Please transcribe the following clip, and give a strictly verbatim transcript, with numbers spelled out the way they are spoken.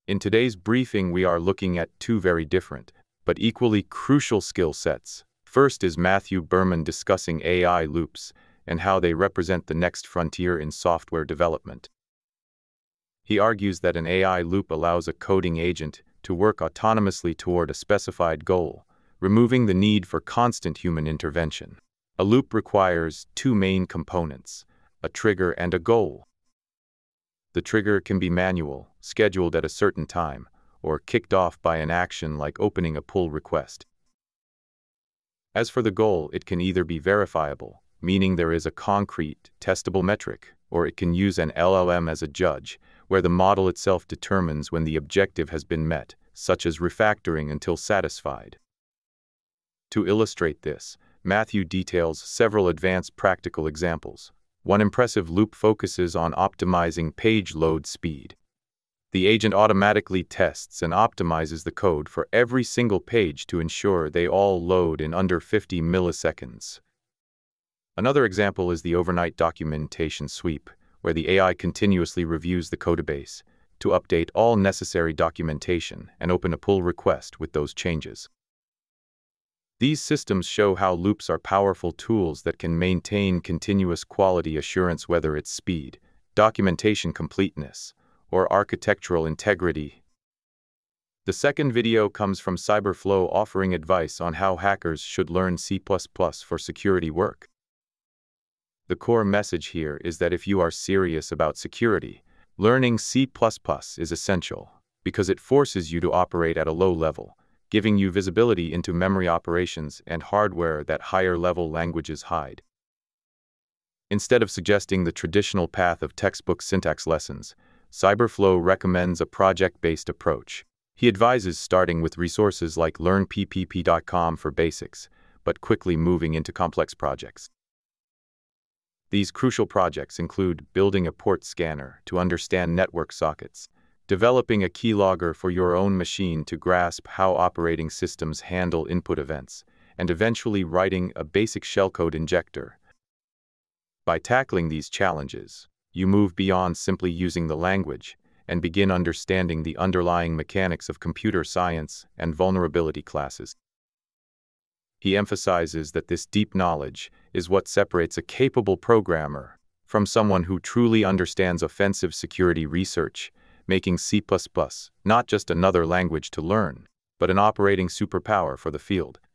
In today's briefing, we are looking at two very different, but equally crucial skill sets. First is Matthew Berman discussing A I loops and how they represent the next frontier in software development. He argues that an A I loop allows a coding agent to work autonomously toward a specified goal, removing the need for constant human intervention. A loop requires two main components, a trigger and a goal. The trigger can be manual, scheduled at a certain time, or kicked off by an action like opening a pull request. As for the goal, it can either be verifiable, meaning there is a concrete, testable metric, or it can use an L L M as a judge, where the model itself determines when the objective has been met, such as refactoring until satisfied. To illustrate this, Matthew details several advanced practical examples. One impressive loop focuses on optimizing page load speed. The agent automatically tests and optimizes the code for every single page to ensure they all load in under fifty milliseconds. Another example is the overnight documentation sweep, where the A I continuously reviews the codebase to update all necessary documentation and open a pull request with those changes. These systems show how loops are powerful tools that can maintain continuous quality assurance, whether it's speed, documentation completeness, or architectural integrity. The second video comes from Cyberflow, offering advice on how hackers should learn C plus plus for security work. The core message here is that if you are serious about security, learning C plus plus is essential, because it forces you to operate at a low level, giving you visibility into memory operations and hardware that higher-level languages hide. Instead of suggesting the traditional path of textbook syntax lessons, Cyberflow recommends a project-based approach. He advises starting with resources like learn P P P dot com for basics, but quickly moving into complex projects. These crucial projects include building a port scanner to understand network sockets, developing a keylogger for your own machine to grasp how operating systems handle input events, and eventually writing a basic shellcode injector. By tackling these challenges, you move beyond simply using the language and begin understanding the underlying mechanics of computer science and vulnerability classes. He emphasizes that this deep knowledge is what separates a capable programmer from someone who truly understands offensive security research, making C plus plus not just another language to learn, but an operating superpower for the field.